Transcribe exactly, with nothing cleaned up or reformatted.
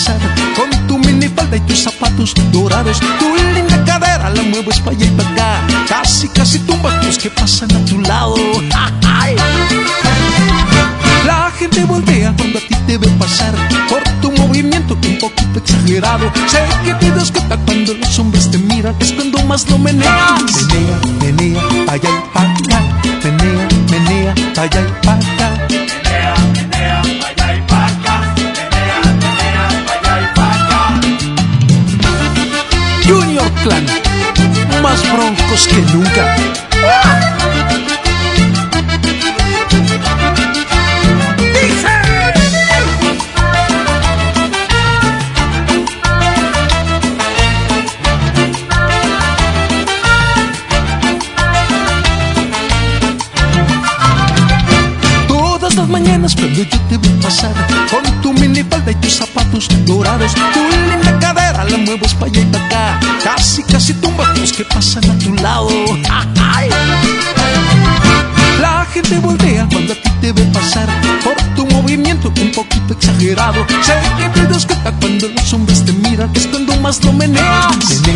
pasar con tu minifalda y tus zapatos dorados. Tu linda cadera la mueves pa' allá y pa' acá. Casi, casi tumbas los que pasan a tu lado. ¡Ay! La gente voltea cuando a ti te ve pasar por tu movimiento un poquito exagerado. Sé que te das cuenta cuando los hombres te miran, es cuando más lo meneas. Menea, menea, pa' allá y pa' acá. Menea, menea, pa' allá y pa' acá. Menea, menea, pa' allá y pa' acá. Menea, menea, pa' allá y pa' acá. Junior Clan, más broncos que nunca. Las mañanas cuando yo te veo pasar con tu minifalda y tus zapatos dorados. Tu linda cadera la mueves pa' allá y pa' acá. Casi, casi tumbas los que pasan a tu lado. ¡Ay! La gente voltea cuando a ti te ve pasar por tu movimiento un poquito exagerado. Sé que te das cuenta cuando los hombres te miran, es cuando más lo meneas.